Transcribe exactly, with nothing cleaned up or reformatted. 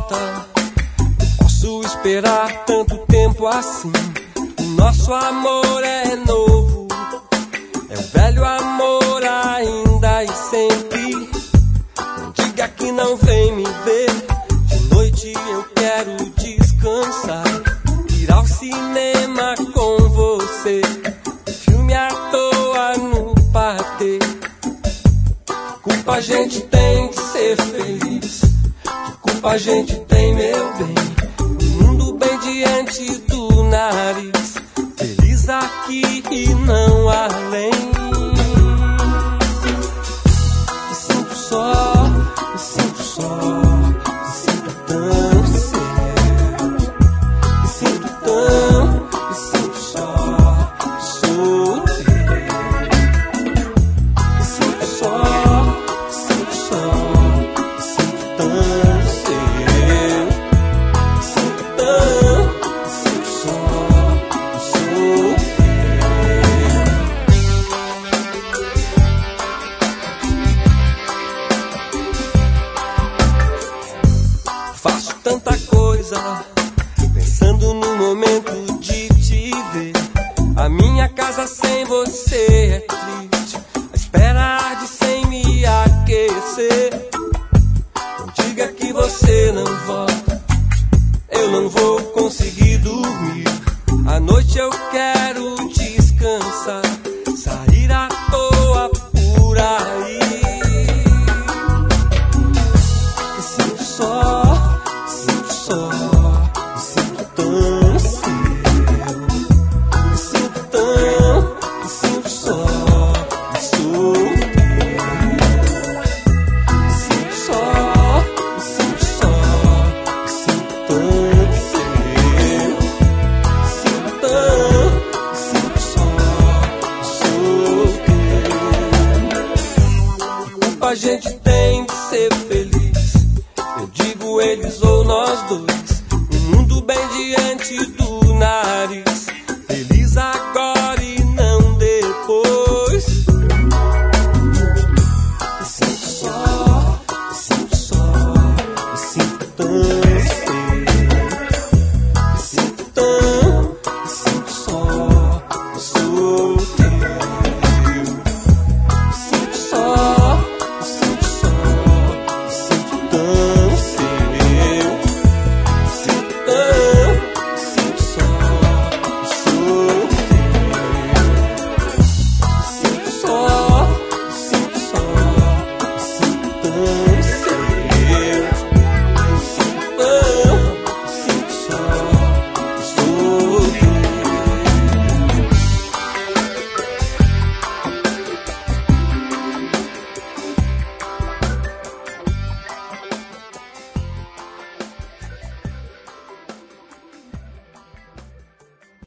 volta. Não posso esperar tanto tempo assim. O nosso amor é novo, é o velho amor ainda e sempre. Não diga que não vem me ver. De noite eu quero descansar, ir ao cinema com você, filme à toa no patê. Que culpa a gente tem de ser feliz? Que culpa a gente tem, meu bem? O mundo bem diante do nariz, feliz aqui e não além. Me sinto só, me sinto só, me sinto tão seu. Me sinto tão, me sinto só, sou eu. Me sinto só, me sinto só, me sinto tão seu. Me sinto tão, me sinto só, sou eu. Faço tanta coisa, pensando no momento de te ver. A minha casa sem você é triste, a espera arde sem me aquecer. Não diga que você não volta, eu não vou conseguir dormir. À noite eu quero descansar, sair à toa por aí. Me sinto só, me sinto só, me sinto tão seu. Me sinto tão, me sinto só, me sou eu. Me sinto só, me sinto só, me sinto tão seu. Me sinto tão, me sinto só, me sou eu. Que culpa a gente tem de ser feliz? Eu digo eles ou nós dois, o mundo bem diante do nariz.